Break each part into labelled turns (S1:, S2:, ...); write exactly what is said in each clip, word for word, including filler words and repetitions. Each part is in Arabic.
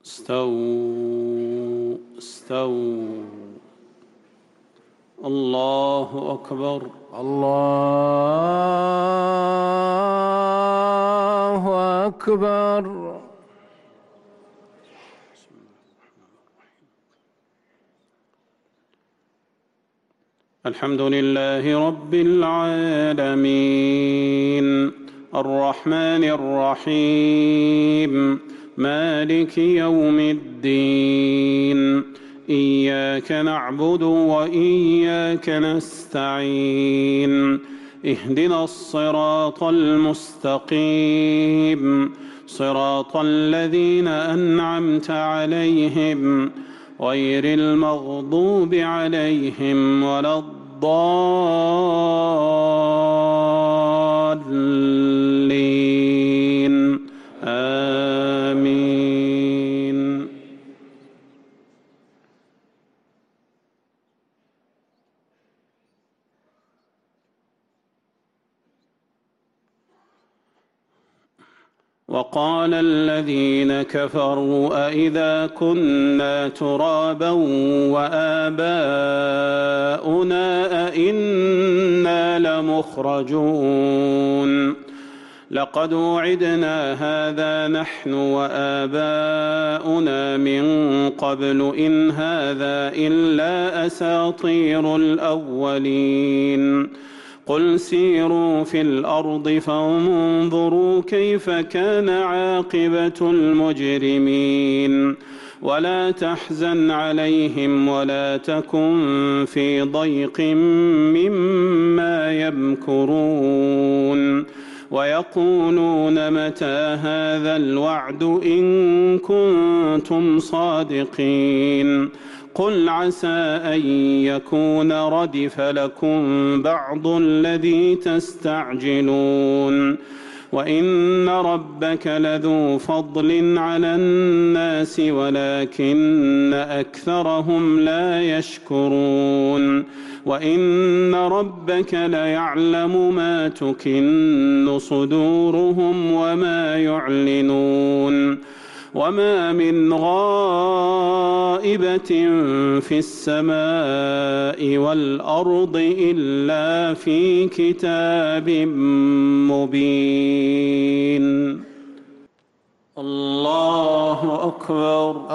S1: استووا استووا. الله أكبر.
S2: الله أكبر.
S1: الحمد لله رب العالمين الرحمن الرحيم مالك يوم الدين إياك نعبد وإياك نستعين اهدنا الصراط المستقيم صراط الذين أنعمت عليهم غير المغضوب عليهم ولا الضالين آمين. وقال الذين كفروا أإذا كنا ترابا وآباؤنا أئنا لمخرجون لقد وعدنا هذا نحن وآباؤنا من قبل إن هذا إلا أساطير الأولين قل سيروا في الأرض فانظروا كيف كان عاقبة المجرمين ولا تحزن عليهم ولا تكن في ضيق مما يمكرون ويقولون متى هذا الوعد إن كنتم صادقين قل عسى أن يكون ردف لكم بعض الذي تستعجلون وإن ربك لذو فضل على الناس ولكن أكثرهم لا يشكرون وإن ربك ليعلم ما تكن صدورهم وما يعلنون وما من غائبة في السماء والأرض إلا في كتاب مبين. الله أكبر.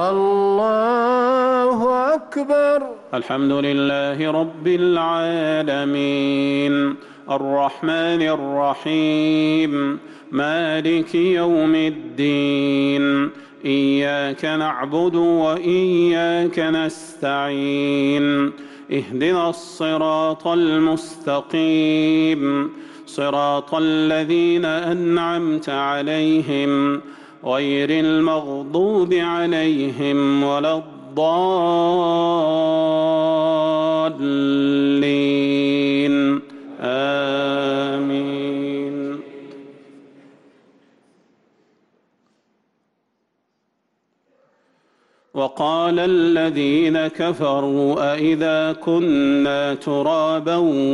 S2: الله أكبر.
S1: الحمد لله رب العالمين الرحمن الرحيم مالك يوم الدين إياك نعبد وإياك نستعين اهدنا الصراط المستقيم صراط الذين أنعمت عليهم غير المغضوب عليهم ولا الضالين آمين. وقال الذين كفروا أإذا كنا ترابا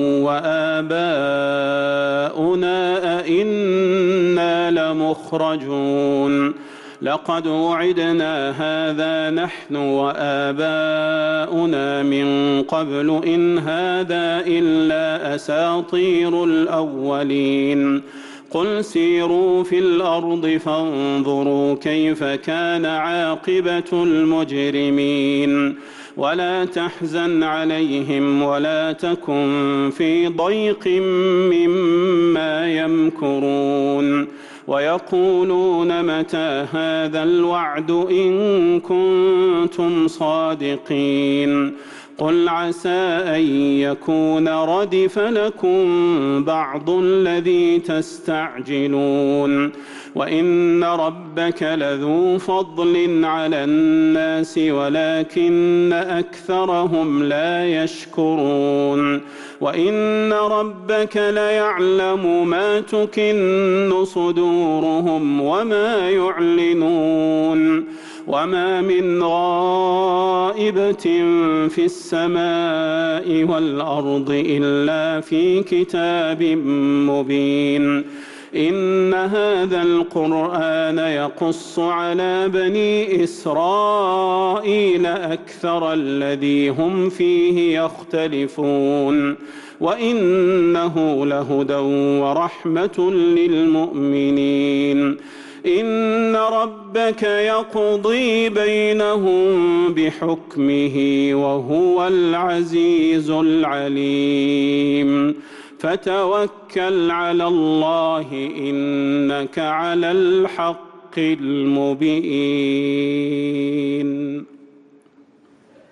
S1: وآباؤنا أئنا لمخرجون لقد وعدنا هذا نحن وآباؤنا من قبل إن هذا إلا أساطير الأولين قل سيروا في الأرض فانظروا كيف كان عاقبة المجرمين ولا تحزن عليهم ولا تكن في ضيق مما يمكرون ويقولون متى هذا الوعد إن كنتم صادقين قل عسى أن يكون ردف لكم بعض الذي تستعجلون وإن ربك لذو فضل على الناس ولكن أكثرهم لا يشكرون وإن ربك ليعلم ما تكن صدورهم وما يعلنون وما من غائبة في السماء والأرض إلا في كتاب مبين إن هذا القرآن يقص على بني إسرائيل أكثر الذي هم فيه يختلفون وإنه لهدى ورحمة للمؤمنين إن ربك يقضي بينهم بحكمه وهو العزيز العليم فتوكل على الله إنك على الحق المبين.